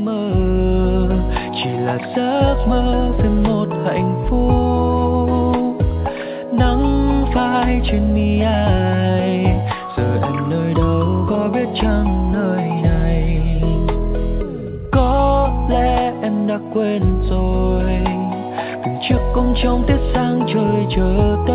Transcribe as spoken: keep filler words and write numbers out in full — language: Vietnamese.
mơ, chỉ là giấc mơ về một hạnh phúc. Nắng phai trên mi ai, giờ em nơi đâu có biết chăng nơi này. Có lẽ em đã quên rồi, từng chiếc bóng trong tiết sáng trời chờ tới.